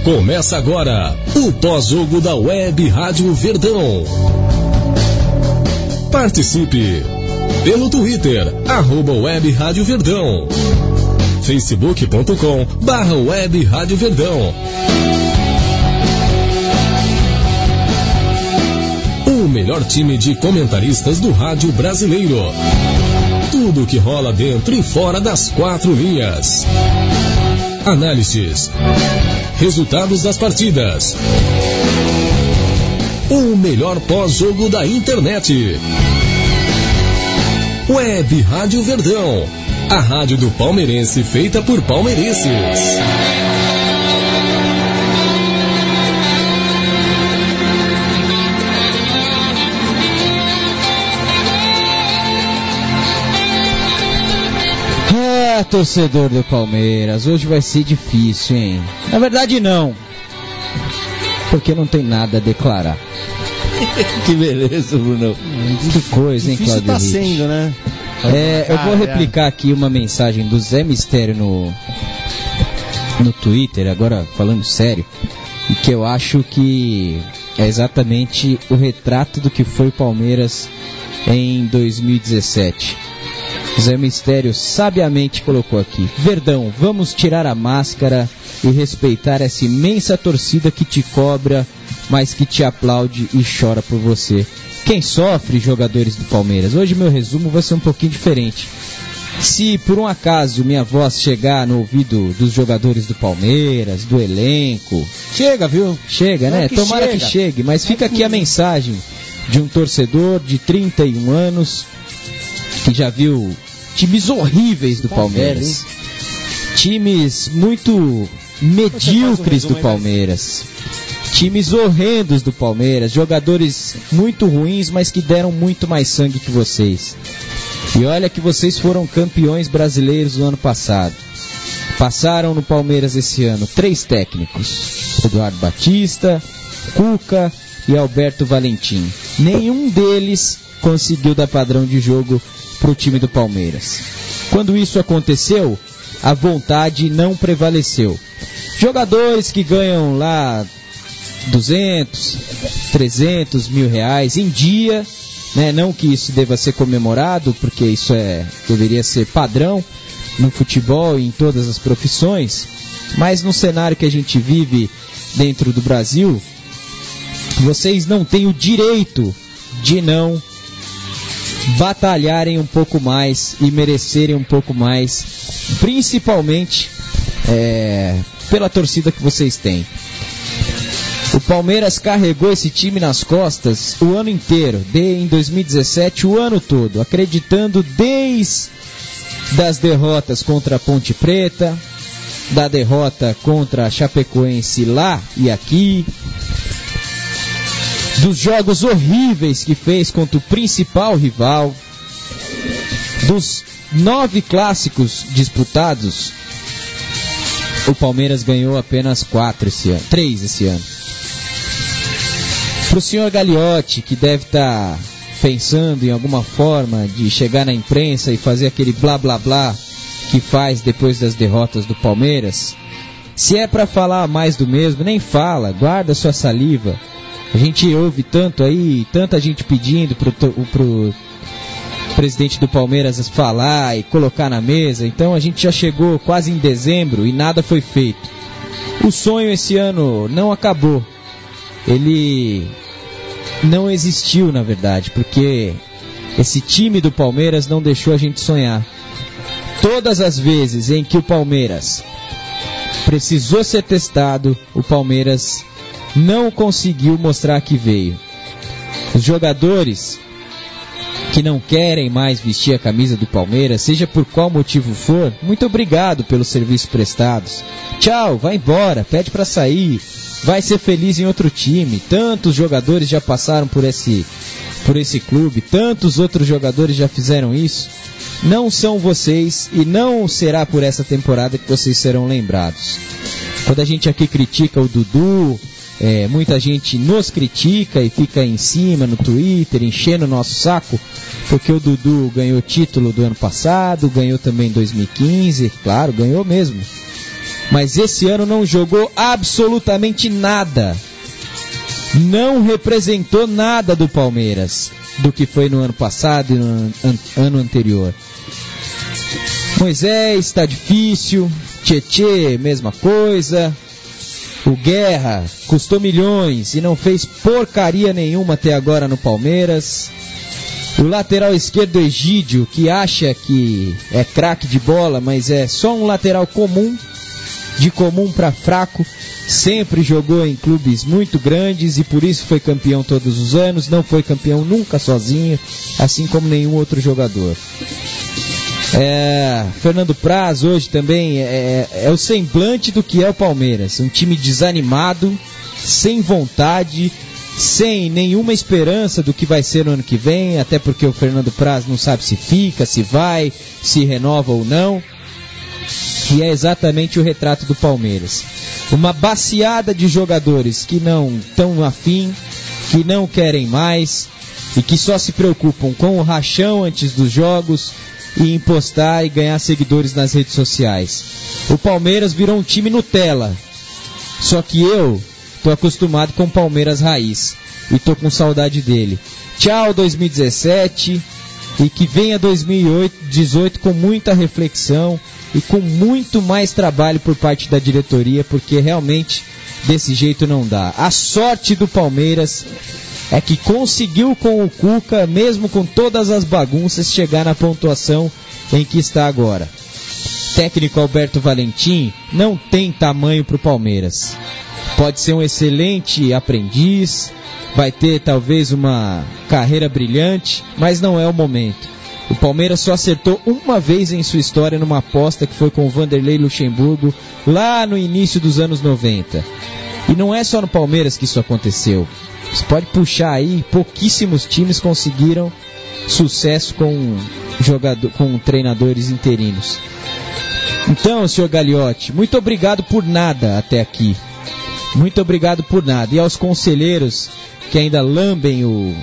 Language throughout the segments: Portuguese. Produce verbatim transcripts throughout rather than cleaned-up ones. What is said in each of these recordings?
Começa agora o pós-jogo da Web Rádio Verdão. Participe pelo Twitter, arroba Web Rádio Verdão, facebook ponto com barra Web Rádio Verdão. O melhor time de comentaristas do rádio brasileiro. Tudo que rola dentro e fora das quatro linhas. Análises, resultados das partidas, o melhor pós-jogo da internet. Web Rádio Verdão, a rádio do palmeirense feita por palmeirenses. Ah, torcedor do Palmeiras, hoje vai ser difícil, hein? Na verdade, não. Porque não tem nada a declarar. Que beleza, Bruno. Que coisa, hein, Claudio? Tá sendo, né? É, eu vou replicar aqui uma mensagem do Zé Mistério no, no Twitter, agora falando sério, e que eu acho que é exatamente o retrato do que foi o Palmeiras em dois mil e dezessete. Zé Mistério sabiamente colocou aqui: Verdão, vamos tirar a máscara e respeitar essa imensa torcida que te cobra, mas que te aplaude e chora por você. Quem sofre, jogadores do Palmeiras? Hoje meu resumo vai ser um pouquinho diferente. Se por um acaso minha voz chegar no ouvido dos jogadores do Palmeiras, do elenco... Chega, viu? Chega, né? Que Tomara chega. que chegue, mas fica aqui a mensagem de um torcedor de trinta e um anos que já viu times horríveis do Palmeiras, times muito medíocres do Palmeiras, times horrendos do Palmeiras, jogadores muito ruins, mas que deram muito mais sangue que vocês. E olha que vocês foram campeões brasileiros no ano passado. Passaram no Palmeiras esse ano três técnicos: Eduardo Batista, Cuca e Alberto Valentim. Nenhum deles conseguiu dar padrão de jogo para o time do Palmeiras. Quando isso aconteceu, a vontade não prevaleceu. Jogadores que ganham lá duzentos, trezentos mil reais em dia, né? Não que isso deva ser comemorado, porque isso é, deveria ser padrão no futebol e em todas as profissões, mas no cenário que a gente vive dentro do Brasil, vocês não têm o direito de não batalharem um pouco mais e merecerem um pouco mais, principalmente é, pela torcida que vocês têm. O Palmeiras carregou esse time nas costas o ano inteiro, de, em dois mil e dezessete, o ano todo, acreditando desde das derrotas contra a Ponte Preta, da derrota contra a Chapecoense lá e aqui, dos jogos horríveis que fez contra o principal rival, dos nove clássicos disputados, o Palmeiras ganhou apenas quatro esse ano, três esse ano. Para o senhor Gagliotti, que deve estar tá pensando em alguma forma de chegar na imprensa e fazer aquele blá blá blá que faz depois das derrotas do Palmeiras, se é para falar mais do mesmo, nem fala, guarda sua saliva. A gente ouve tanto aí, tanta gente pedindo pro, pro presidente do Palmeiras falar e colocar na mesa. Então a gente já chegou quase em dezembro e nada foi feito. O sonho esse ano não acabou. Ele não existiu, na verdade, porque esse time do Palmeiras não deixou a gente sonhar. Todas as vezes em que o Palmeiras precisou ser testado, o Palmeiras não conseguiu mostrar que veio. Os jogadores que não querem mais vestir a camisa do Palmeiras, seja por qual motivo for, muito obrigado pelos serviços prestados. Tchau, vai embora, pede pra sair, vai ser feliz em outro time. Tantos jogadores já passaram por esse, por esse clube, tantos outros jogadores já fizeram isso. Não são vocês e não será por essa temporada que vocês serão lembrados. Quando a gente aqui critica o Dudu, É, muita gente nos critica e fica em cima no Twitter, enchendo o nosso saco, porque o Dudu ganhou título do ano passado, ganhou também em dois mil e quinze, claro, ganhou mesmo. mas esse ano não jogou absolutamente nada. Não representou nada do Palmeiras, do que foi no ano passado e no an- ano anterior. Moisés, tá difícil. Tietê, mesma coisa. O Guerra custou milhões e não fez porcaria nenhuma até agora no Palmeiras. O lateral esquerdo Egídio, que acha que é craque de bola, mas é só um lateral comum, de comum para fraco. Sempre jogou em clubes muito grandes e por isso foi campeão todos os anos. Não foi campeão nunca sozinho, assim como nenhum outro jogador. É, Fernando Praz hoje também é, é o semblante do que é o Palmeiras. Um time desanimado, sem vontade, sem nenhuma esperança do que vai ser no ano que vem, até porque o Fernando Praz não sabe se fica, se vai, se renova ou não. E é exatamente o retrato do Palmeiras. Uma baciada de jogadores que não estão afim, que não querem mais e que só se preocupam com o rachão antes dos jogos e em postar e ganhar seguidores nas redes sociais. O Palmeiras virou um time Nutella. Só que eu tô acostumado com o Palmeiras raiz e tô com saudade dele. Tchau dois mil e dezessete e que venha dois mil e dezoito com muita reflexão e com muito mais trabalho por parte da diretoria, porque realmente desse jeito não dá. A sorte do Palmeiras é que conseguiu com o Cuca, mesmo com todas as bagunças, chegar na pontuação em que está agora. Técnico Alberto Valentim não tem tamanho para o Palmeiras. Pode ser um excelente aprendiz, vai ter talvez uma carreira brilhante, mas não é o momento. O Palmeiras só acertou uma vez em sua história numa aposta que foi com o Vanderlei Luxemburgo lá no início dos anos noventa. E não é só no Palmeiras que isso aconteceu. Você pode puxar aí, pouquíssimos times conseguiram sucesso com, jogador, com treinadores interinos. Então, senhor Gagliotti, muito obrigado por nada até aqui. Muito obrigado por nada. E aos conselheiros que ainda lambem o,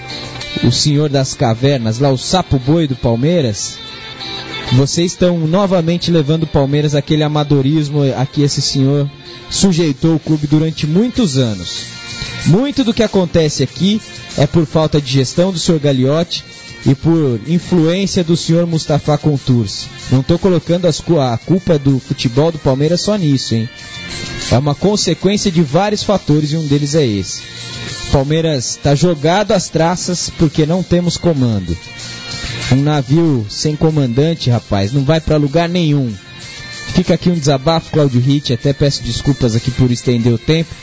o senhor das cavernas, lá o sapo boi do Palmeiras, vocês estão novamente levando o Palmeiras àquele amadorismo a que esse senhor sujeitou o clube durante muitos anos. Muito do que acontece aqui é por falta de gestão do senhor Gagliotti e por influência do senhor Mustafa Contursi. Não estou colocando as, a culpa do futebol do Palmeiras só nisso, hein? É uma consequência de vários fatores e um deles é esse. O Palmeiras está jogado às traças porque não temos comando. Um navio sem comandante, rapaz, não vai para lugar nenhum. Fica aqui um desabafo, Cláudio Ritt, até peço desculpas aqui por estender o tempo.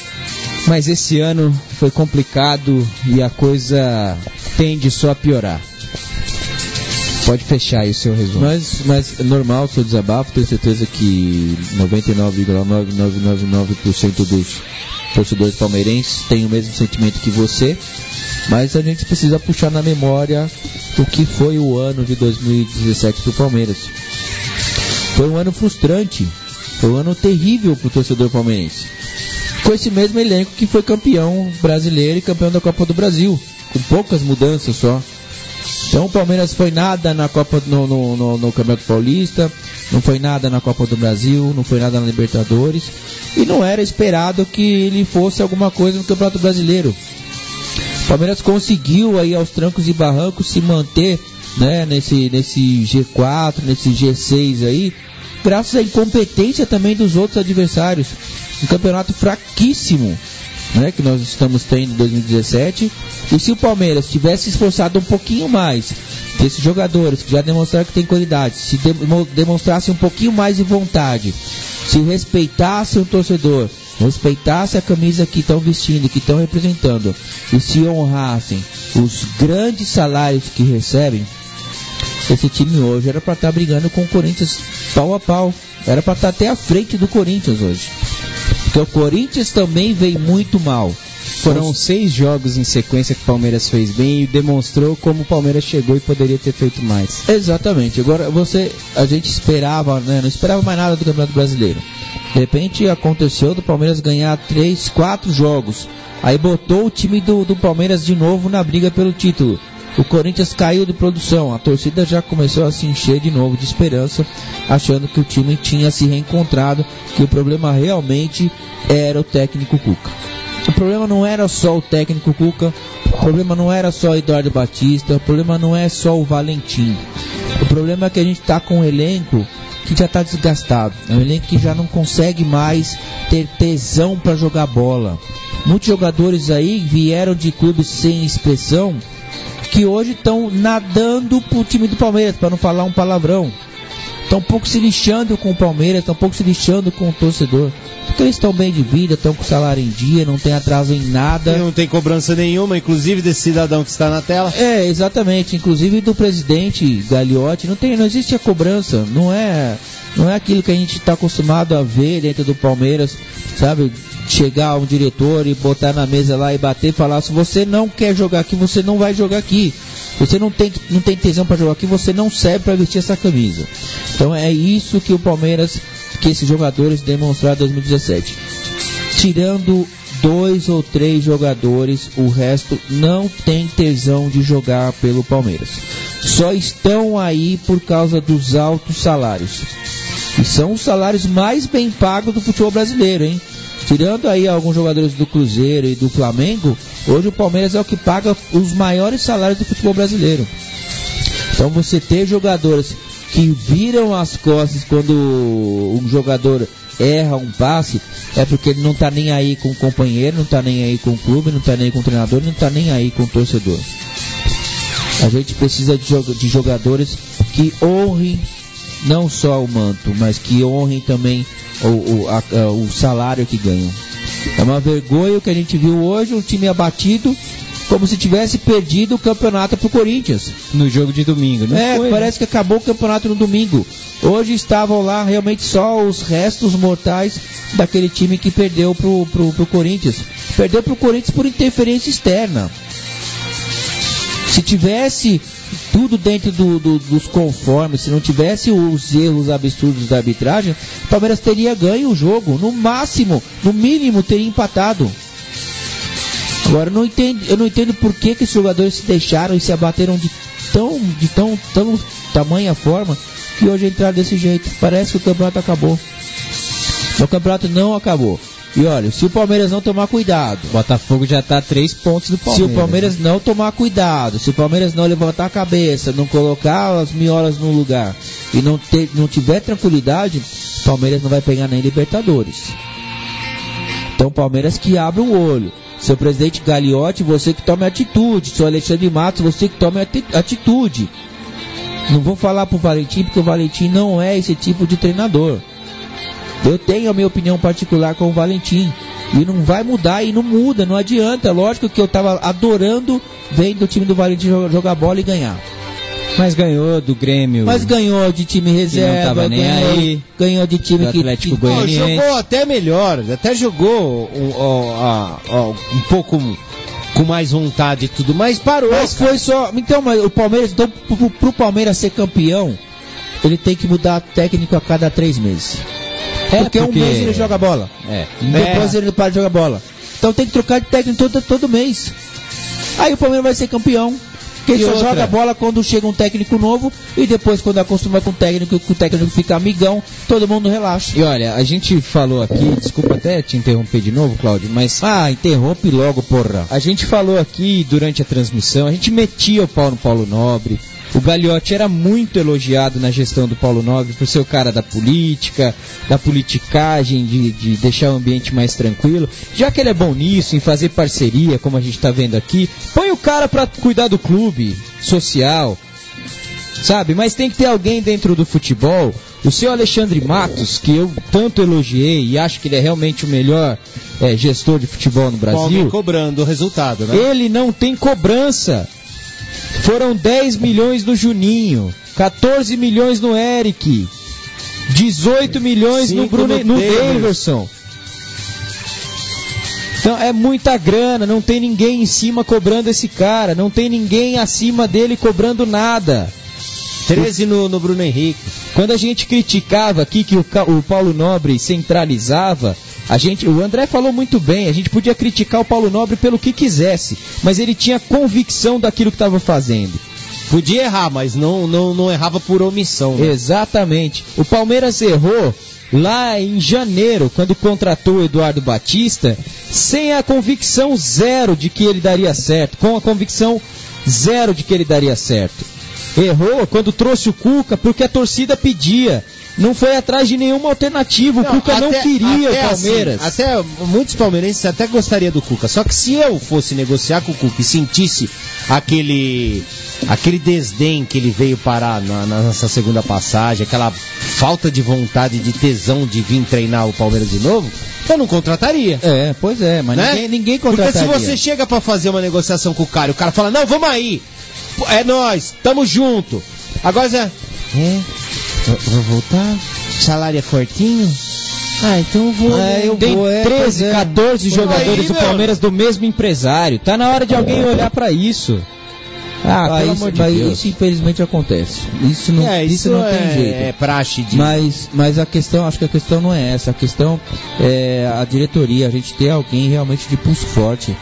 Mas esse ano foi complicado e a coisa tende só a piorar. Pode fechar aí o seu resumo. Mas, mas é normal o seu desabafo, tenho certeza que noventa e nove vírgula nove nove nove nove por cento dos torcedores palmeirenses têm o mesmo sentimento que você, mas a gente precisa puxar na memória o que foi o ano de dois mil e dezessete para o Palmeiras. Foi um ano frustrante, foi um ano terrível para o torcedor palmeirense. Com esse mesmo elenco que foi campeão brasileiro e campeão da Copa do Brasil, com poucas mudanças só. Então o Palmeiras foi nada na Copa, no, no, no, no Campeonato Paulista, não foi nada na Copa do Brasil, não foi nada na Libertadores, e não era esperado que ele fosse alguma coisa no Campeonato Brasileiro. O Palmeiras conseguiu aí aos trancos e barrancos se manter, né, nesse, nesse G quatro, nesse G seis aí, graças à incompetência também dos outros adversários. Um campeonato fraquíssimo, né, que nós estamos tendo em dois mil e dezessete. E se o Palmeiras tivesse esforçado um pouquinho mais, esses jogadores que já demonstraram que tem qualidade, se de, demonstrasse um pouquinho mais de vontade, se respeitasse o torcedor, respeitasse a camisa que estão vestindo, que estão representando, e se honrassem os grandes salários que recebem, esse time hoje era para estar brigando com o Corinthians pau a pau. Era para estar até à frente do Corinthians hoje. Porque o Corinthians também veio muito mal. Foram Os... seis jogos em sequência que o Palmeiras fez bem e demonstrou como o Palmeiras chegou e poderia ter feito mais. Exatamente. Agora você, a gente esperava, né, não esperava mais nada do Campeonato Brasileiro. De repente aconteceu do Palmeiras ganhar três, quatro jogos. Aí botou o time do, do Palmeiras de novo na briga pelo título. o Corinthians caiu de produção, a torcida já começou a se encher de novo de esperança, achando que o time tinha se reencontrado, que o problema realmente era o técnico Cuca. O problema não era só o técnico Cuca, o problema não era só o Eduardo Batista, o problema não é só o Valentim. O problema é que a gente está com um elenco que já está desgastado, é um elenco que já não consegue mais ter tesão para jogar bola. Muitos jogadores aí vieram de clubes sem expressão, que hoje estão nadando pro time do Palmeiras, para não falar um palavrão. Estão um pouco se lixando com o Palmeiras, estão um pouco se lixando com o torcedor. Porque eles estão bem de vida, estão com salário em dia, não tem atraso em nada. Não tem cobrança nenhuma, inclusive desse cidadão que está na tela. É, exatamente, inclusive do presidente Gagliotti, não tem, não existe a cobrança, não é, não é aquilo que a gente está acostumado a ver dentro do Palmeiras, sabe? Chegar um diretor e botar na mesa lá e bater e falar: se você não quer jogar aqui, você não vai jogar aqui. Você não tem, não tem tesão para jogar aqui, você não serve para vestir essa camisa. Então é isso que o Palmeiras, que esses jogadores demonstraram em dois mil e dezessete. Tirando dois ou três jogadores, o resto não tem tesão de jogar pelo Palmeiras. Só estão aí por causa dos altos salários. E são os salários mais bem pagos do futebol brasileiro, hein? Tirando aí alguns jogadores do Cruzeiro e do Flamengo, hoje o Palmeiras é o que paga os maiores salários do futebol brasileiro. Então você ter jogadores que viram as costas quando um jogador erra um passe, é porque ele não está nem aí com o companheiro, não está nem aí com o clube, não está nem aí com o treinador, não está nem aí com o torcedor. A gente precisa de jogadores que honrem não só o manto, mas que honrem também o, o, a, a, o salário que ganham. É uma vergonha o que a gente viu hoje, um time abatido, como se tivesse perdido o campeonato pro Corinthians. No jogo de domingo, não é, foi, parece né? que acabou o campeonato no domingo. Hoje estavam lá realmente só os restos mortais daquele time que perdeu pro, pro, pro Corinthians. Perdeu pro Corinthians por interferência externa. Se tivesse tudo dentro do, do, dos conformes, se não tivesse os erros absurdos da arbitragem, o Palmeiras teria ganho o jogo, no máximo, no mínimo teria empatado. Agora eu não entendo, eu não entendo por que, que esses jogadores se deixaram e se abateram de tão, de tão, tão tamanha forma que hoje entraram desse jeito. Parece que o campeonato acabou. O campeonato não acabou. E olha, se o Palmeiras não tomar cuidado, o Botafogo já está a três pontos do Palmeiras. Se o Palmeiras não tomar cuidado, se o Palmeiras não levantar a cabeça, não colocar as miolas no lugar e não, ter, não tiver tranquilidade, o Palmeiras não vai pegar nem Libertadores. Então o Palmeiras que abre o olho. Seu presidente Gagliotti, você que tome atitude. Seu Alexandre Matos, você que tome atitude. Não vou falar pro Valentim, porque o Valentim não é esse tipo de treinador. Eu tenho a minha opinião particular com o Valentim. E não vai mudar, e não muda, não adianta. Lógico que eu tava adorando vendo o time do Valentim jogar bola e ganhar. Mas ganhou do Grêmio. Mas ganhou de time reserva. Não tava nem ganhou, aí. Ganhou de time do que... Atlético que Goianiense. Oh, jogou até melhor. Até jogou um, um, um, um pouco com mais vontade e tudo, mas parou. Mas cara. foi só... Então, mas o Palmeiras, então, pro, pro Palmeiras ser campeão, ele tem que mudar técnico a cada três meses. É porque, porque um mês ele joga bola. É. Depois é. ele para de jogar bola. Então tem que trocar de técnico todo, todo mês. Aí o Palmeiras vai ser campeão. Porque ele só outra? joga bola quando chega um técnico novo e depois quando acostuma com o técnico, que o técnico fica amigão, todo mundo relaxa. E olha, a gente falou aqui, desculpa até te interromper de novo, Cláudio, mas... Ah, interrompe logo, porra. A gente falou aqui durante a transmissão, a gente metia o pau no Paulo Nobre. O Gagliotti era muito elogiado na gestão do Paulo Nobre por ser o cara da política, da politicagem, de, de deixar o ambiente mais tranquilo. Já que ele é bom nisso, em fazer parceria, como a gente está vendo aqui, põe o cara para cuidar do clube social, sabe? Mas tem que ter alguém dentro do futebol. O seu Alexandre Matos, que eu tanto elogiei e acho que ele é realmente o melhor é, gestor de futebol no Brasil. Alguém cobrando o resultado, né? Ele não tem cobrança. Foram dez milhões no Juninho, catorze milhões no Eric, dezoito milhões no, Bruno, no Daverson. Então é muita grana, não tem ninguém em cima cobrando esse cara, não tem ninguém acima dele cobrando nada. treze no, no Bruno Henrique. Quando a gente criticava aqui que o, o Paulo Nobre centralizava, A gente, o André falou muito bem, a gente podia criticar o Paulo Nobre pelo que quisesse, mas ele tinha convicção daquilo que estava fazendo. Podia errar, mas não, não, não errava por omissão. Né? Exatamente. O Palmeiras errou lá em janeiro, quando contratou o Eduardo Batista, sem a convicção zero de que ele daria certo, com a convicção zero de que ele daria certo. Errou quando trouxe o Cuca, porque a torcida pedia. Não foi atrás de nenhuma alternativa. O não, Cuca até, não queria o Palmeiras. Assim, até muitos palmeirenses até gostariam do Cuca. Só que se eu fosse negociar com o Cuca e sentisse aquele, aquele desdém que ele veio parar na, na nossa segunda passagem, aquela falta de vontade, de tesão de vir treinar o Palmeiras de novo, eu não contrataria. É, pois é, mas né? ninguém, ninguém contrataria. Porque se você chega pra fazer uma negociação com o cara e o cara fala, não, vamos aí, é nós, tamo junto. Agora você... É... Vou voltar? Salário é fortinho? Ah, então eu vou. É, eu Tem vou, é, treze, quatorze jogadores aí, do Palmeiras do mesmo empresário. Tá na hora de alguém olhar pra isso. Ah, ah pelo isso, amor de mas Deus. Isso infelizmente acontece. Isso não, é, isso isso não é, tem jeito. É praxe de... Mas, mas a questão, acho que a questão não é essa. A questão é a diretoria, a gente ter alguém realmente de pulso forte.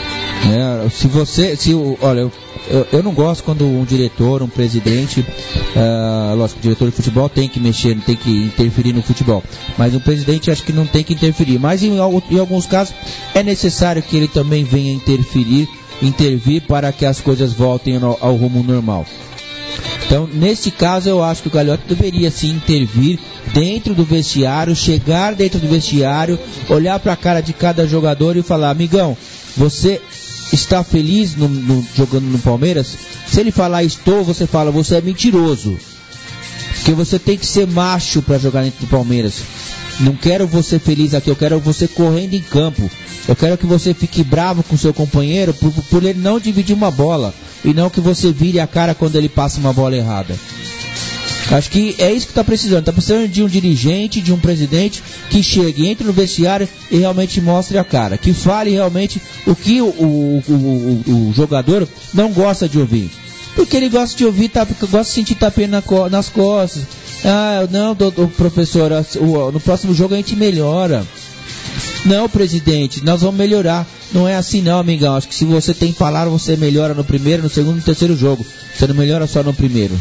É, se você, se, olha, eu, eu, eu não gosto quando um diretor, um presidente, uh, lógico, o diretor de futebol tem que mexer, tem que interferir no futebol, mas um presidente acho que não tem que interferir, mas em, em alguns casos é necessário que ele também venha interferir, intervir para que as coisas voltem ao, ao rumo normal. Então, nesse caso, eu acho que o Gagliotti deveria sim intervir dentro do vestiário, chegar dentro do vestiário, olhar para a cara de cada jogador e falar, amigão, você está feliz no, no, jogando no Palmeiras? Se ele falar estou, você fala, você é mentiroso. Porque você tem que ser macho para jogar dentro do Palmeiras. Não quero você feliz aqui, eu quero você correndo em campo. Eu quero que você fique bravo com seu companheiro por, por ele não dividir uma bola. E não que você vire a cara quando ele passa uma bola errada. Acho que é isso que está precisando. Está precisando de um dirigente, de um presidente que chegue, entre no vestiário e realmente mostre a cara. Que fale realmente o que o, o, o, o, o jogador não gosta de ouvir. Porque ele gosta de ouvir, tá, gosta de sentir tapinha na, nas costas. Ah, não, do, do, professor, o, no próximo jogo a gente melhora. Não, presidente, nós vamos melhorar. Não é assim não, amigão. Acho que se você tem palavra, você melhora no primeiro, no segundo e no terceiro jogo. Você não melhora só no primeiro.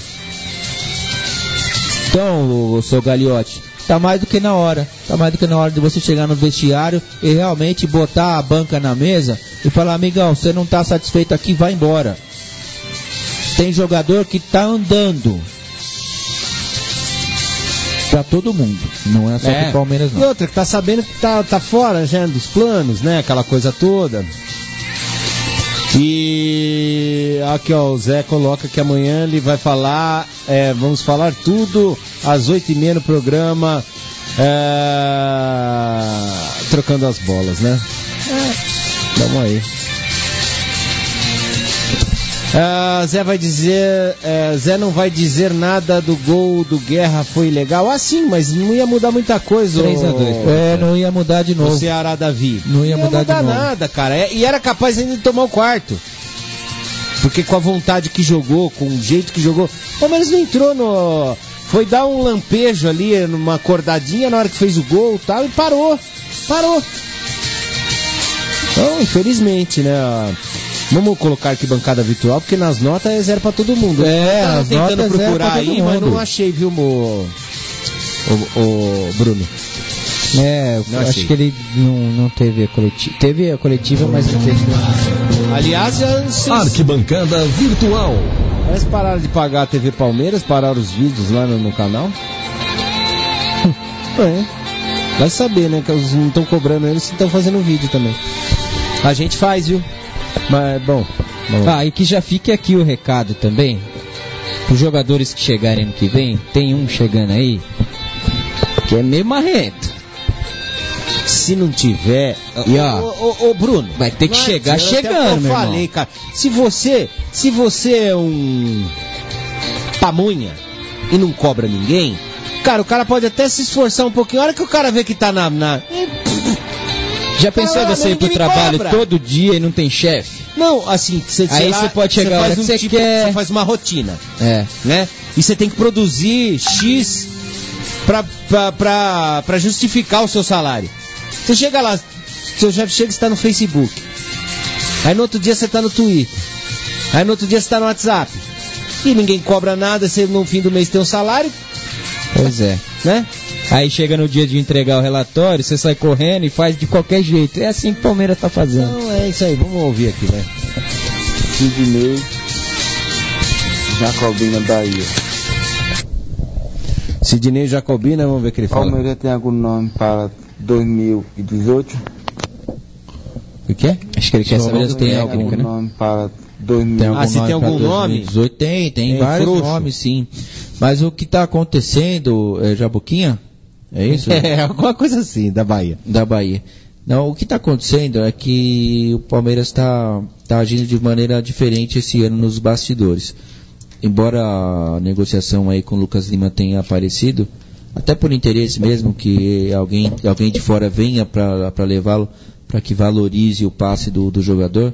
Então, o seu Gagliotti, tá mais do que na hora. Tá mais do que na hora de você chegar no vestiário e realmente botar a banca na mesa e falar, amigão, você não tá satisfeito aqui, vai embora. Tem jogador que tá andando. Pra todo mundo, não é só é. pro Palmeiras não. E outra, que tá sabendo que tá, tá fora já dos planos, né? Aquela coisa toda. E aqui ó, o Zé coloca que amanhã ele vai falar, é, vamos falar tudo às oito e meia no programa, é, trocando as bolas, né? É, vamos aí. Uh, Zé vai dizer, uh, Zé não vai dizer nada do gol do Guerra, foi legal. Ah, sim, mas não ia mudar muita coisa. três a dois. É, não ia mudar de novo. O Ceará Davi. Não ia, não ia mudar, mudar de novo. nada, cara. É, e era capaz ainda de tomar o quarto. Porque com a vontade que jogou, com o jeito que jogou, o Palmeiras não entrou no... Foi dar um lampejo ali, numa acordadinha na hora que fez o gol e tal, e parou. Parou. Então, infelizmente, né... Vamos colocar aqui bancada virtual, porque nas notas é zero pra todo mundo. É, eu tava tentando procurar aí, mundo. mas não achei, viu, o, o, o Bruno? É, eu acho que ele não, não teve a coletiva. Teve a coletiva, mas não teve. Aliás, já... Arquibancada virtual. Eles pararam de pagar a T V Palmeiras, pararam os vídeos lá no, no canal. É. Vai saber, né, que eles não estão cobrando eles, estão fazendo vídeo também. A gente faz, viu? Mas, bom, bom. Ah, e que já fique aqui o recado também. Os jogadores que chegarem ano que vem, tem um chegando aí que é meio marrento. Se não tiver, e ó, ô, ô, Bruno, vai ter que chegar chegando, meu eu falei, irmão. Cara, se você, se você é um pamonha e não cobra ninguém, cara, o cara pode até se esforçar um pouquinho. A hora que o cara vê que tá na... na... Já pensou Caramba, você ir pro trabalho cobra. todo dia e não tem chefe? Não, assim, você, aí você pode chegar a hora que um você tipo, quer. Você faz uma rotina, é, né? E você tem que produzir X pra, pra, pra, pra justificar o seu salário. Você chega lá, seu chefe chega e está no Facebook. Aí no outro dia você está no Twitter. Aí no outro dia você está no WhatsApp. E ninguém cobra nada, você no fim do mês tem um salário. Pois é. Né? Aí chega no dia de entregar o relatório, você sai correndo e faz de qualquer jeito. É assim que o Palmeiras tá fazendo. Então é isso aí, vamos ouvir aqui, né? Sidney Jacobina Bahia. Sidney Jacobina, vamos ver o que ele fala. Palmeiras tem algum nome para dois mil e dezoito? O que é? Acho que ele quer saber se tem algum, algum né? nome para dois mil e dezoito. Ah, se tem algum nome? dois mil e dezoito, tem, tem, Tem vários frouxo. nomes, sim. Mas o que está acontecendo, é, Jabuquinha? É isso? É, alguma coisa assim, da Bahia. Da Bahia. Não, o que está acontecendo é que o Palmeiras está tá agindo de maneira diferente esse ano nos bastidores. Embora a negociação aí com o Lucas Lima tenha aparecido, até por interesse mesmo que alguém, alguém de fora venha para levá-lo, para que valorize o passe do, do jogador,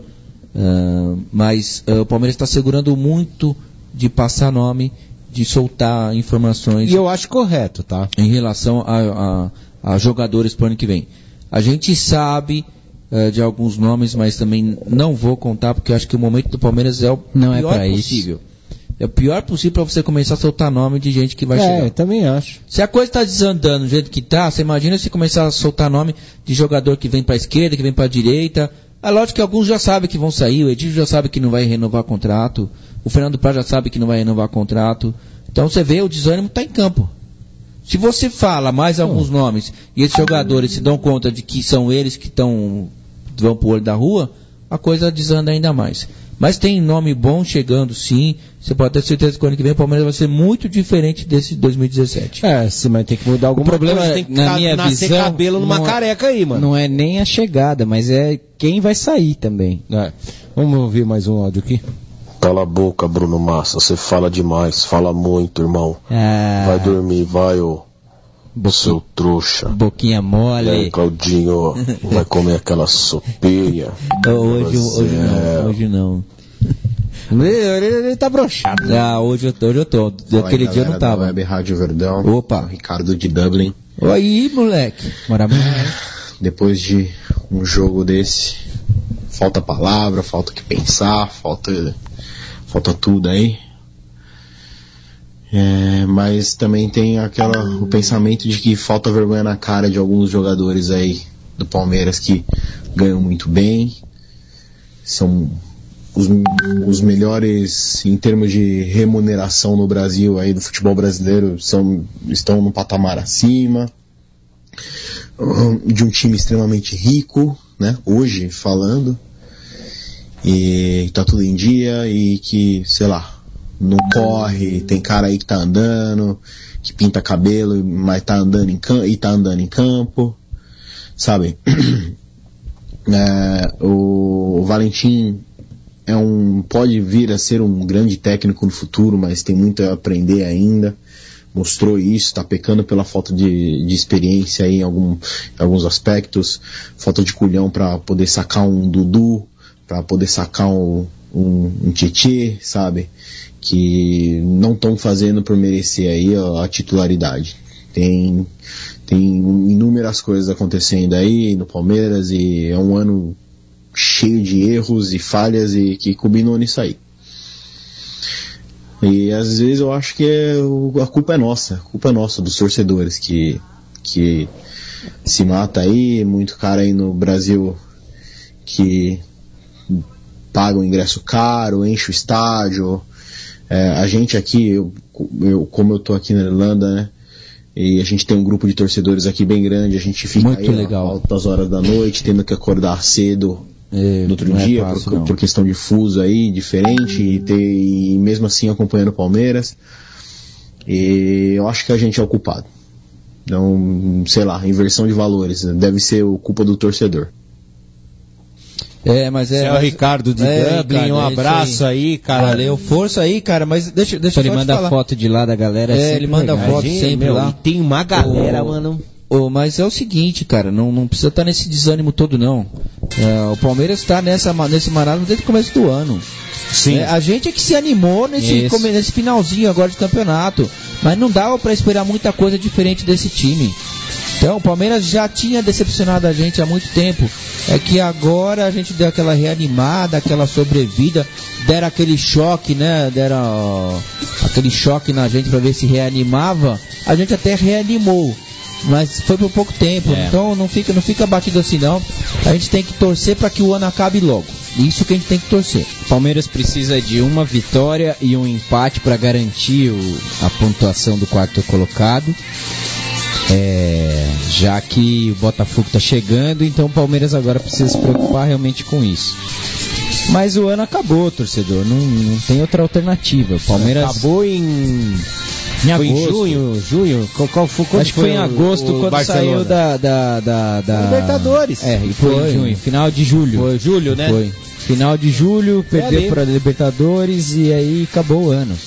uh, mas uh, o Palmeiras está segurando muito de passar nome, de soltar informações. E eu acho correto, tá? Em relação a, a, a jogadores para o ano que vem. A gente sabe uh, de alguns nomes, mas também não vou contar, porque eu acho que o momento do Palmeiras é o Não pior é pra possível. É o pior possível para você começar a soltar nome de gente que vai é, chegar. eu também acho. Se a coisa está desandando do jeito que está, você imagina se começar a soltar nome de jogador que vem para a esquerda, que vem para a direita. É lógico que alguns já sabem que vão sair, o Edilson já sabe que não vai renovar contrato, o Fernando Praz já sabe que não vai renovar contrato. Então você vê, o desânimo está em campo. Se você fala mais alguns nomes e esses jogadores se dão conta de que são eles que estão vão pro olho da rua, a coisa desanda ainda mais. Mas tem nome bom chegando, sim. Você pode ter certeza que o ano que vem o Palmeiras vai ser muito diferente desse dois mil e dezessete. É, sim, mas tem que mudar alguma O problema coisa. é, Tem que na ca- minha nascer visão, cabelo numa não é- careca aí, mano. Não é nem a chegada, mas é quem vai sair também. É. Vamos ouvir mais um áudio aqui? Cala a boca, Bruno Massa. Você fala demais, fala muito, irmão. Ah, Vai dormir, vai, ô. Seu trouxa. boquinha E aí, mole. Claudinho, vai comer aquela sopinha. Hoje, hoje É. não, hoje não. Ele, ele, ele tá broxado. Ah, hoje eu tô, hoje eu tô. Aquele dia eu não tava. Web Rádio Verdão. Opa. Ricardo de Dublin. Aí, moleque. Mora mais. Depois de um jogo desse, falta palavra, falta o que pensar, falta, falta tudo aí. É, mas também tem aquela, o pensamento de que falta vergonha na cara de alguns jogadores aí do Palmeiras que ganham muito bem, são os, os melhores em termos de remuneração no Brasil aí do futebol brasileiro, são, estão no patamar acima, de um time extremamente rico, né, hoje falando, e tá tudo em dia e que, sei lá, não corre, tem cara aí que tá andando, que pinta cabelo, mas tá andando em campo, e tá andando em campo, sabe? É, o Valentim é um, pode vir a ser um grande técnico no futuro, mas tem muito a aprender ainda. Mostrou isso, tá pecando pela falta de, de experiência aí em, algum, em alguns aspectos, falta de culhão para poder sacar um Dudu, para poder sacar um, um, um Tietê, sabe? Que não estão fazendo por merecer aí a, a titularidade. Tem, tem inúmeras coisas acontecendo aí no Palmeiras e é um ano cheio de erros e falhas e que culminou nisso aí. E às vezes eu acho que é, a culpa é nossa, a culpa é nossa, dos torcedores que, que se mata aí, muito cara aí no Brasil que paga o ingresso caro, enche o estádio. É, a gente aqui, eu, eu, como eu tô aqui na Irlanda, né, e a gente tem um grupo de torcedores aqui bem grande, a gente fica Muito aí legal. a altas horas da noite, tendo que acordar cedo É, no outro não é dia, fácil, por, não. por questão de fuso aí, diferente, e, ter, e mesmo assim acompanhando o Palmeiras. E eu acho que a gente é o culpado. Então, sei lá, inversão de valores, né, deve ser o culpa do torcedor. É, mas é... Esse é o mas- Ricardo de É, Dublin, Ricardo, um é isso abraço aí, cara. Valeu, força aí, cara, mas deixa, deixa Então ele eu só te manda falar. foto de lá da galera. É, sempre ele manda legal. foto Imagina, sempre meu, lá. E tem uma galera, Ô, mano. ô, mas é o seguinte, cara, não, não precisa estar nesse desânimo todo, não. É, o Palmeiras está nessa, nesse marasmo desde o começo do ano. Sim. É, a gente é que se animou nesse, Isso. come- nesse finalzinho agora de campeonato, mas não dava pra esperar muita coisa diferente desse time. Então, o Palmeiras já tinha decepcionado a gente há muito tempo. É que agora a gente deu aquela reanimada, aquela sobrevida, deram aquele choque, né? Deram ó, aquele choque na gente para ver se reanimava. A gente até reanimou, mas foi por pouco tempo. É. Então não fica, não fica batido assim não. A gente tem que torcer para que o ano acabe logo. Isso que a gente tem que torcer. O Palmeiras precisa de uma vitória e um empate para garantir o, a pontuação do quarto colocado. É, já que o Botafogo está chegando, então o Palmeiras agora precisa se preocupar realmente com isso. Mas o ano acabou, torcedor, não, não tem outra alternativa. O Palmeiras acabou em, em foi agosto. em junho, junho. Qual, qual foi, Acho que foi em agosto, o, o quando Barcelona saiu da, da, da, da... Libertadores. É, e foi, foi em junho, final de julho. Foi julho, né? Foi. Final de julho, perdeu é para a Libertadores e aí acabou o ano.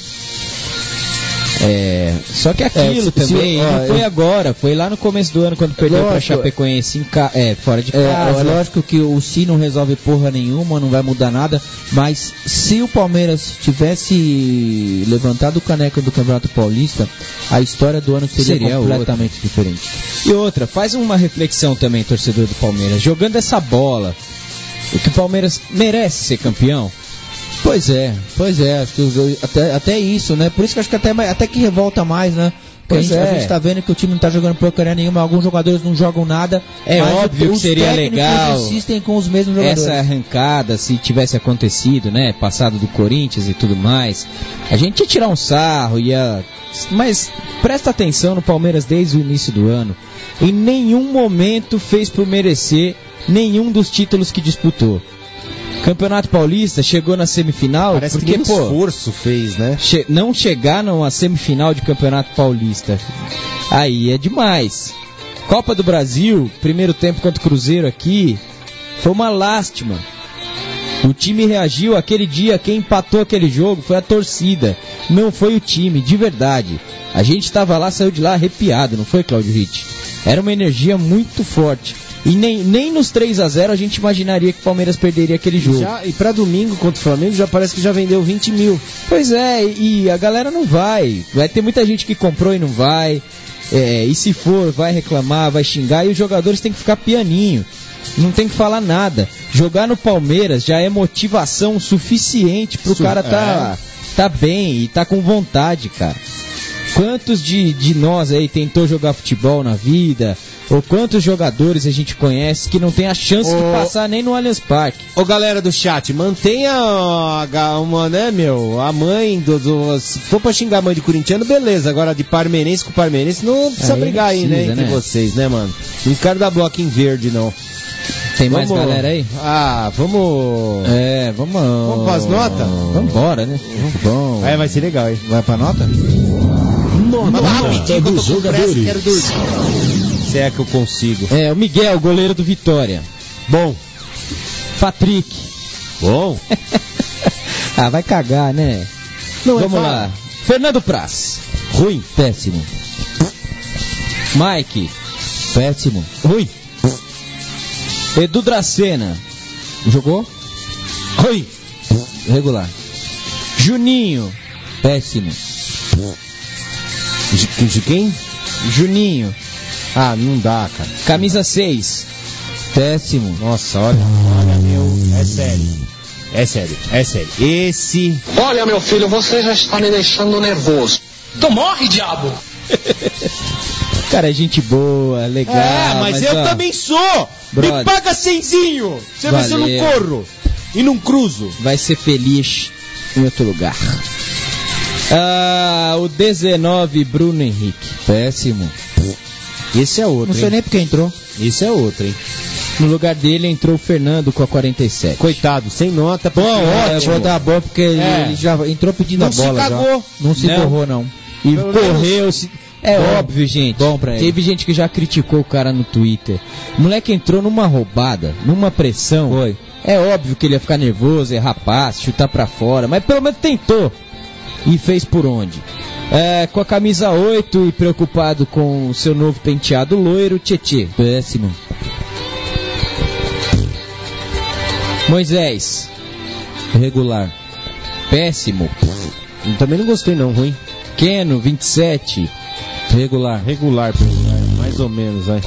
É, só que aquilo é, também se, ó, não foi eu... agora, foi lá no começo do ano quando perdeu para Chapecoense em ca... é, fora de casa. É, lógico que o Si não resolve porra nenhuma, não vai mudar nada, mas se o Palmeiras tivesse levantado o caneco do Campeonato Paulista, a história do ano seria, seria completamente outra. diferente. E outra, faz uma reflexão também, torcedor do Palmeiras, jogando essa bola, o que o Palmeiras merece ser campeão. Pois é, pois é, acho que os, até, até isso, né? Por isso que acho que até, até que revolta mais, né? Porque a gente, é. a gente tá vendo que o time não tá jogando porcaria nenhuma, alguns jogadores não jogam nada. É óbvio que seria legal. Insistem com os mesmos jogadores. Essa arrancada, se tivesse acontecido, né? Passado do Corinthians e tudo mais, a gente ia tirar um sarro, ia. Mas presta atenção no Palmeiras desde o início do ano. Em nenhum momento fez por merecer nenhum dos títulos que disputou. Campeonato Paulista chegou na semifinal. Parece porque, que pô, esforço fez, né? Che- não chegar numa semifinal de Campeonato Paulista, aí é demais. Copa do Brasil, primeiro tempo contra o Cruzeiro aqui, foi uma lástima. O time reagiu aquele dia, quem empatou aquele jogo foi a torcida, não foi o time, de verdade. A gente estava lá, saiu de lá arrepiado, não foi, Cláudio Ritt? Era uma energia muito forte. E nem, nem nos três a zero a gente imaginaria que o Palmeiras perderia aquele jogo. Já, e pra domingo contra o Flamengo já parece que já vendeu vinte mil. Pois é, e a galera não vai. Vai ter muita gente que comprou e não vai. É, e se for, vai reclamar, vai xingar. E os jogadores têm que ficar pianinho. Não tem que falar nada. Jogar no Palmeiras já é motivação suficiente pro Su- cara tá, é. tá bem e tá com vontade, cara. Quantos de, de nós aí tentou jogar futebol na vida? Ou quantos jogadores a gente conhece que não tem a chance ô, de passar nem no Allianz Parque? Ô galera do chat, mantenha a, uma, né, meu, a mãe do, do... Se for pra xingar a mãe de corintiano, beleza. Agora de parmeirense com parmeirense, não precisa aí brigar precisa, aí, né, entre né? vocês, né, mano? Não quero dar bloco em verde, não. Tem vamos, mais galera aí? Ah, vamos... É, vamos... Vamos pras notas? Vamos embora, né? Bom. É, vai ser legal, hein? Vai pra nota? Nota, nota dos jogadores. Quero dormir. Se é que eu consigo. É, o Miguel, goleiro do Vitória. Bom. Patrick. Bom. Ah, vai cagar, né? Não, vamos lá. Fernando Praz. Ruim. Péssimo. Mike. Péssimo. Ruim. Edu Dracena. Jogou? Ruim. Regular. Juninho. Péssimo. De, de quem? Juninho. Ah, não dá, cara. Camisa seis. Péssimo. Nossa, olha. Olha, meu. É sério. É sério. É sério. Esse... Olha, meu filho, você já está me deixando nervoso. Tu morre, diabo! Cara, é gente boa, legal. É, mas, mas eu ó, também sou! Brother, me paga cenzinho! Você vai ver se eu não corro e não cruzo. Vai ser feliz em outro lugar. Ah, o dezenove, Bruno Henrique. Péssimo. Esse é outro. Não sei hein? nem porque entrou. Esse é outro, hein? No lugar dele entrou o Fernando com a quarenta e sete. Coitado, sem nota. Bom, ótimo. Eu vou dar a bola porque é. ele já entrou pedindo não a bola. Não se cagou. Já. Não se borrou, não. E Pelo correu. Se... É bom, óbvio, gente. Bom pra ele. Teve gente que já criticou o cara no Twitter. O moleque entrou numa roubada, numa pressão. Foi. É óbvio que ele ia ficar nervoso, errar passe, chutar pra fora. Mas pelo menos tentou. E fez por onde? É, com a camisa oito e preocupado com o seu novo penteado loiro, Tietê. Péssimo. Moisés. Regular. Péssimo. Eu também não gostei não, ruim. Keno, vinte e sete. Regular. Regular, regular. Mais ou menos, vai.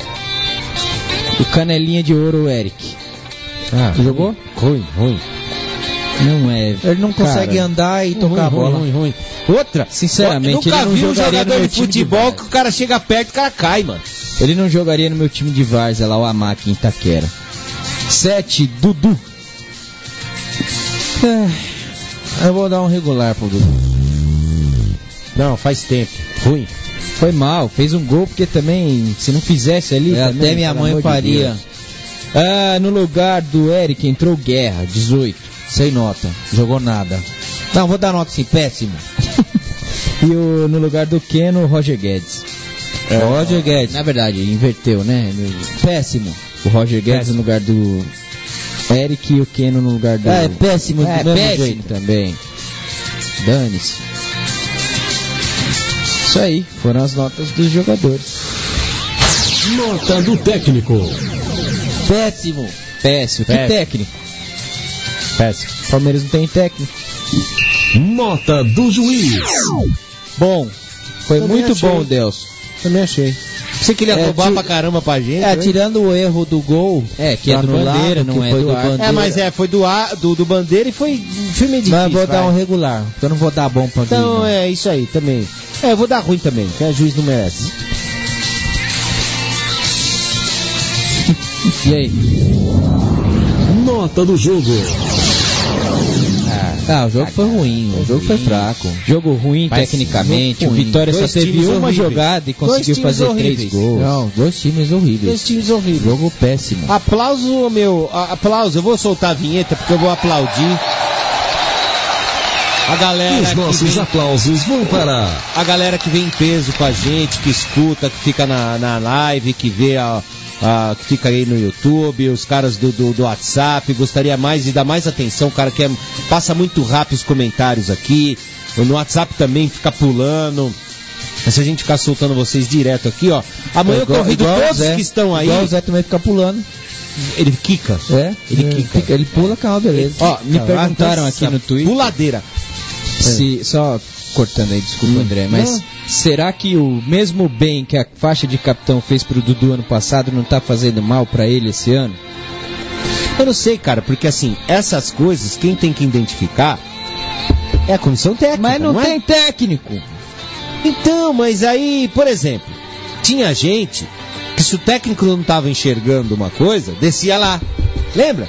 O canelinha de ouro, o Eric. Ah, tu jogou? Ruim, ruim. Não é. Ele não consegue cara, andar e ruim, tocar a bola. Ruim, ruim, ruim. Outra, sinceramente, eu nunca ele não vi um jogaria no jogador meu de time de futebol Várzea. que o cara chega perto e o cara cai, mano. Ele não jogaria no meu time de Várzea, lá o Amac em Itaquera. sete, Dudu. É, eu vou dar um regular pro Dudu. Não, faz tempo. Ruim. Foi mal, fez um gol porque também, se não fizesse ali... É, também, até minha pelo mãe amor de faria. Deus. Ah, no lugar do Eric entrou Guerra, dezoito. Sem nota. Jogou nada. Não, vou dar nota assim, péssimo. E o, no lugar do Keno, Roger Guedes. É, Roger Guedes. Na verdade, inverteu, né? Péssimo. O Roger Guedes Péssimo. no lugar do Eric e o Keno no lugar do... É, péssimo é, do mesmo péssimo jeito. também. Dane-se. Isso aí, foram as notas dos jogadores. Nota do técnico. Péssimo. Péssimo. Que Péssimo. técnico? Péssimo. Palmeiras não tem técnico. Nota do juiz. Bom. Foi Também muito achei. bom, Delso. Também achei. Pensei que ele ia É, roubar ti- pra caramba pra gente. É, né? tirando o erro do gol. É, que é do anulado, Bandeira, não que é foi do do Ar- Bandeira. É, mas é, foi do, A- do, do Bandeira e foi um filme difícil. Mas eu vou dar vai. um regular, porque eu não vou dar bom pra Então Guilherme. é isso aí também. É, eu vou dar ruim também, que a juiz não merece. E aí? Nota do jogo. Ah, o jogo foi ruim, o jogo foi fraco. Jogo ruim Mas tecnicamente. jogo O ruim. Vitória Dois só teve times uma horríveis. jogada e Dois conseguiu times fazer horríveis. três gols. Não, dois times horríveis. Dois times horríveis. Jogo péssimo. Aplauso, meu. a- Aplauso, eu vou soltar a vinheta porque eu vou aplaudir. A galera, Os que nossos vem, aplausos vão para a galera que vem em peso com a gente, que escuta, que fica na, na live, que vê a, a- que fica aí no YouTube, os caras do, do, do WhatsApp. Gostaria mais de dar mais atenção, o cara que é, passa muito rápido os comentários aqui. No WhatsApp também fica pulando. Se a gente ficar soltando vocês direto aqui, ó. Amanhã eu Igual- convido igual o todos Zé. que estão aí. Igual o Zé também fica pulando. Ele quica. É, Ele é, quica. fica- ele pula, calma, beleza. Ó, me perguntaram Nossa, aqui no Twitter Puladeira. se, só cortando aí, desculpa Hum. André, mas Não. será que o mesmo bem que a faixa de capitão fez pro Dudu ano passado não tá fazendo mal pra ele esse ano? Eu não sei, cara, porque assim, essas coisas, quem tem que identificar é a comissão técnica. Mas não, é? tem técnico. Então, mas aí, por exemplo, tinha gente que se o técnico não estava enxergando uma coisa, descia lá. Lembra?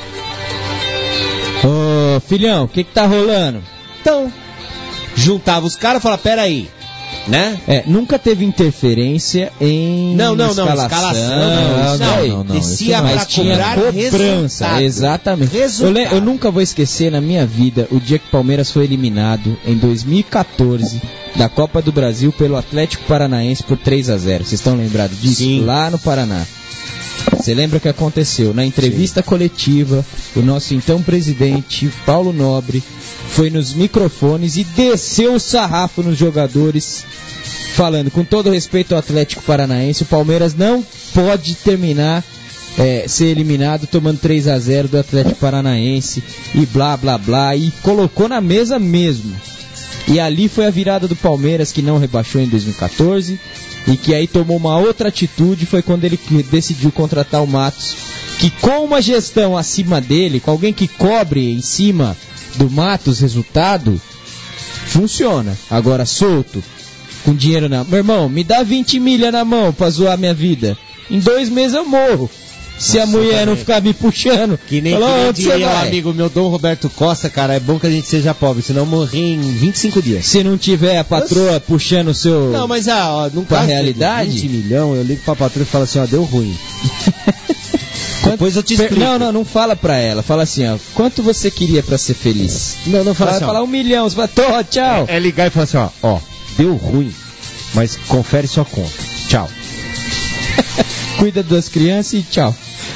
Ô, filhão, o que que tá rolando? Então, juntava os caras e falava, peraí, né? É, nunca teve interferência em Não, não, não, escalação, escalação, não, não, não, não, não, descia isso não. pra mas tinha cobrar cobrança, resultado. exatamente. Eu, Resultado. le- eu nunca vou esquecer na minha vida o dia que o Palmeiras foi eliminado em dois mil e quatorze da Copa do Brasil pelo Atlético Paranaense por três a zero. Vocês estão lembrados disso? Sim. Lá no Paraná. Você lembra o que aconteceu? Na entrevista coletiva, o nosso então presidente, Paulo Nobre, foi nos microfones e desceu o sarrafo nos jogadores, falando, com todo respeito ao Atlético Paranaense, o Palmeiras não pode terminar, é, ser eliminado tomando três a zero do Atlético Paranaense, e blá blá blá, e colocou na mesa mesmo. E ali foi a virada do Palmeiras, que não rebaixou em dois mil e quatorze, e que aí tomou uma outra atitude, foi quando ele decidiu contratar o Matos, que com uma gestão acima dele, com alguém que cobre em cima do Matos resultado, funciona. Agora solto, com dinheiro na... Meu irmão, me dá vinte milha na mão pra zoar minha vida. Em dois meses eu morro. Se a mulher não ficar me puxando. Que nem, Fala, que nem onde você diria o vai? amigo meu, Dom Roberto Costa, cara, é bom que a gente seja pobre, senão eu morri em vinte e cinco dias. Se não tiver a patroa puxando o seu... Não, mas ah, ó, no Com a caso de realidade? vinte milhão, eu ligo pra patroa e falo assim, ó, deu ruim. Depois eu te Per- explico. Não, não, não fala pra ela. Fala assim, ó, quanto você queria pra ser feliz? Não, não fala Vai assim, ó. falar um milhão, você fala, tô, tchau. É ligar e falar assim, ó, ó, deu ruim, mas confere sua conta. Tchau. Cuida das crianças e tchau.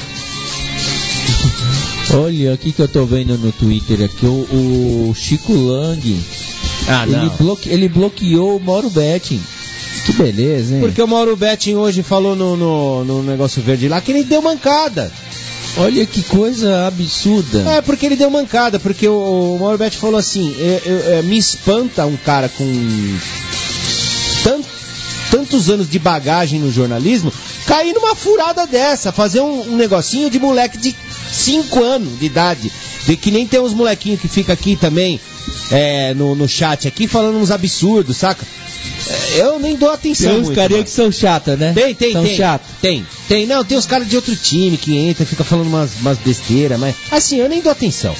Olha, aqui que eu tô vendo no Twitter aqui, o, o Chico Lang, Ah, ele, bloque, ele bloqueou o Mauro Betting. Que beleza, hein? Porque o Mauro Betting hoje falou no, no, no negócio verde lá que ele deu mancada. Olha que coisa absurda. É, porque ele deu mancada, porque o, o Mauro Betting falou assim, eu- eu- é, me espanta um cara com tan- tantos anos de bagagem no jornalismo, cair numa furada dessa, fazer um, um negocinho de moleque de cinco anos de idade, de que nem tem uns molequinhos que fica aqui também, é, no, no chat aqui, falando uns absurdos, saca? É, eu nem dou atenção. Tem uns carinha que são chatos, né? Tem, tem, são tem. chato. Tem, tem. Não, tem os caras de outro time que entra e fica falando umas, umas besteiras, mas assim, eu nem dou atenção.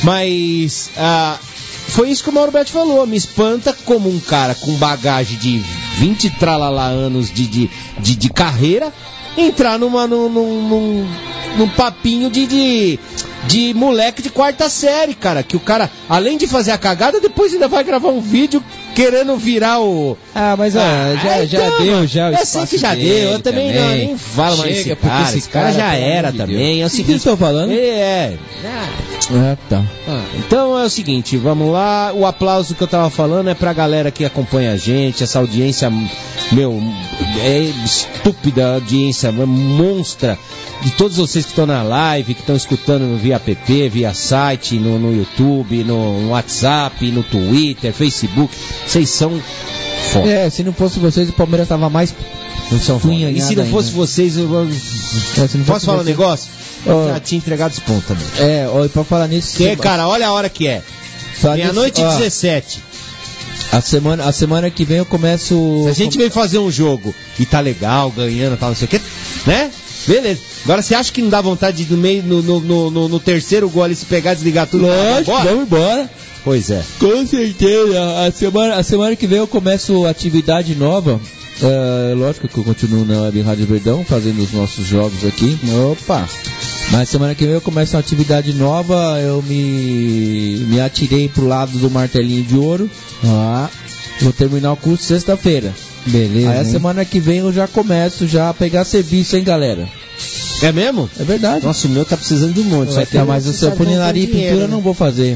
Mas ah, foi isso que o Mauro Betti falou. Me espanta como um cara com bagagem de vinte tralalá anos de, de, de, de carreira entrar numa, num, num, num, num papinho de, de, de moleque de quarta série, cara. Que o cara, além de fazer a cagada, depois ainda vai gravar um vídeo querendo virar o... Ah, mas ó, ah, já, já então, deu já o é espaço assim que já dele deu, eu também, também. Não, nem falo mais Chega, esse porque cara, esse esse cara, cara, já pelo era amor de também. Deus. É o O que seguinte, que eles estão falando? É, Ah, tá. ah, então é o seguinte, vamos lá, o aplauso que eu tava falando é pra galera que acompanha a gente, essa audiência, meu, é estúpida audiência, é monstra, de todos vocês que estão na live, que estão escutando via app, via site, no, no YouTube, no, no WhatsApp, no Twitter, Facebook, vocês são foda. É, se não fosse vocês, o Palmeiras tava mais... Não são foda. E se não fosse ainda. vocês, eu... É, se não posso fosse falar um vocês- negócio? Eu Ó. já tinha entregado os pontos também. É, ó, e pra falar nisso... Que, cara, olha a hora que é. só Meia-noite e nisso, ó, dezessete. A semana, a semana que vem eu começo... Se a gente vem fazer um jogo e tá legal, ganhando e tal, não sei o que, né? Beleza. Agora você acha que não dá vontade de no meio, no, no, no, no, no terceiro gol ali se pegar, desligar tudo? Lógico, vamos embora. Pois é. Com certeza. A semana, a semana que vem eu começo atividade nova. É, lógico que eu continuo na Web Rádio Verdão, fazendo os nossos jogos aqui. Opa! Mas semana que vem eu começo uma atividade nova. Eu me, me atirei pro lado do martelinho de ouro. Ah, vou terminar o curso sexta-feira. Beleza. Aí a hein? semana que vem eu já começo já a pegar serviço, hein, galera? É mesmo? É verdade. Nossa, o meu tá precisando de um monte. Vai Só ter, mas o seu funilaria e pintura eu não vou fazer.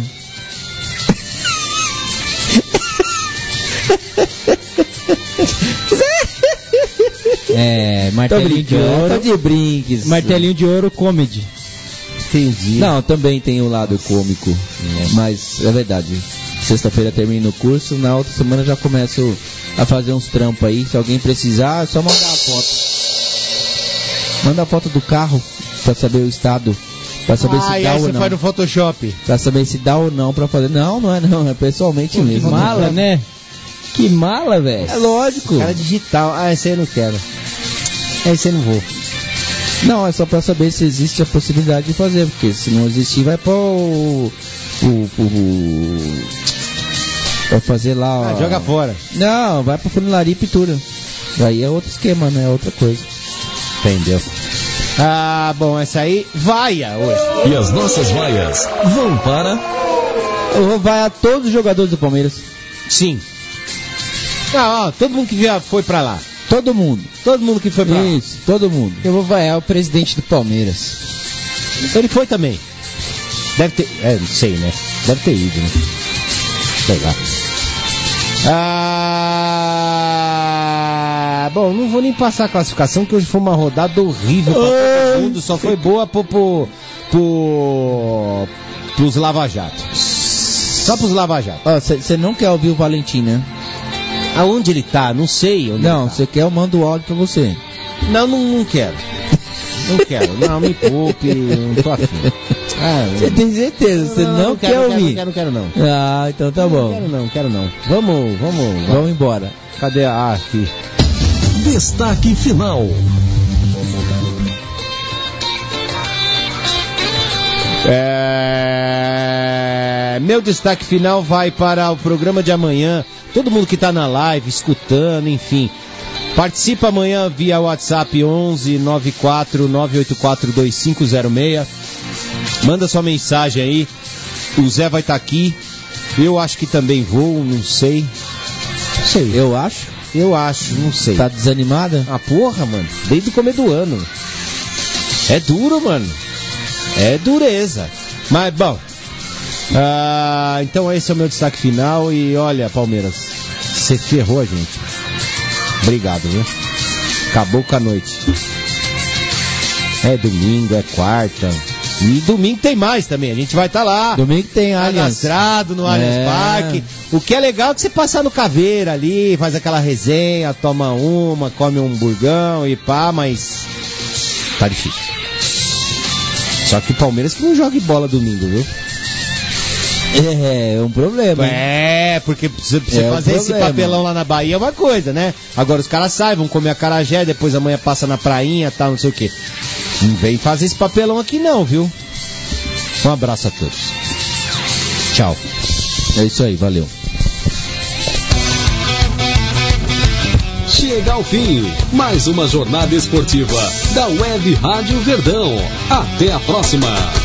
É, martelinho de ouro. de brinques. Martelinho de ouro comedy. Entendi. Não, também tem o lado cômico. É. Mas é verdade. Sexta-feira termino o curso, na outra semana já começo a fazer uns trampos aí. Se alguém precisar, é só mandar a foto. Manda a foto do carro pra saber o estado. Pra saber ah, se e dá aí ou você não. faz no Photoshop. Pra saber se dá ou não pra fazer. Não, não é não, é pessoalmente Pô, mesmo. que mala, né? Que mala, velho. É lógico. Cara digital. Ah, esse aí eu não quero. Esse aí eu não vou. Não, é só pra saber se existe a possibilidade de fazer, porque se não existir, vai para o, o, o, o vai fazer lá. Ah, ó. joga fora. Não, vai pra funilaria e pintura. Aí é outro esquema, né? É outra coisa. Entendeu? Ah, bom, essa aí vaia hoje. E as nossas vaias vão para... Eu vou vai a todos os jogadores do Palmeiras. Sim. Ah, ó, todo mundo que já foi pra lá. Todo mundo. Todo mundo que foi pra lá. Isso, todo mundo. Eu vou vaiar o presidente do Palmeiras. Ele foi também. Deve ter. É, não sei, né? Deve ter ido, né? Sei lá. Ah, bom, não vou nem passar a classificação, que hoje foi uma rodada horrível pra todo mundo. Só foi boa pro, pro, pro, pros lava-jatos. Só pros lava-jatos. Você não quer ouvir o Valentim, né? Aonde ele tá? Não sei onde Não, ele tá. você quer, eu mando o áudio pra você. Não, não, não quero. Não quero. Não, me poupe, não tô afim. Ah, Você tem certeza? Você não, não quer quero, ouvir? Não quero, não quero, não. Ah, então tá Não bom. quero não, quero não. Vamos, vamos. Vamos embora. Cadê a... Ah, aqui. Destaque final. É... Meu destaque final vai para o programa de amanhã. Todo mundo que tá na live, escutando, enfim. Participa amanhã via WhatsApp onze nove quatro nove oito quatro dois cinco zero seis. Manda sua mensagem aí. O Zé vai estar aqui. Eu acho que também vou, não sei. Não sei. Eu acho. Eu acho, não sei. Tá desanimada? Ah, porra, mano. Desde o começo do ano. É duro, mano. É dureza. Mas, bom. Ah, então esse é o meu destaque final. E olha, Palmeiras, você ferrou a gente. Obrigado, viu? Acabou com a noite. É domingo, é quarta. E domingo tem mais também. A gente vai estar tá lá. Domingo tem Allianz. Cadastrado no Allianz É. Parque. O que é legal é que você passar no Caveira ali, faz aquela resenha, toma uma, come um burgão e pá, mas tá difícil. Só que o Palmeiras que não joga bola domingo, viu? É, é um problema. É, porque você é fazer um esse papelão lá na Bahia é uma coisa, né? Agora os caras saem, vão comer acarajé, depois amanhã passa na prainha, tal, não sei o quê. Não vem fazer esse papelão aqui não, viu? Um abraço a todos. Tchau. É isso aí, valeu. Chega ao fim, mais uma jornada esportiva da Web Rádio Verdão. Até a próxima.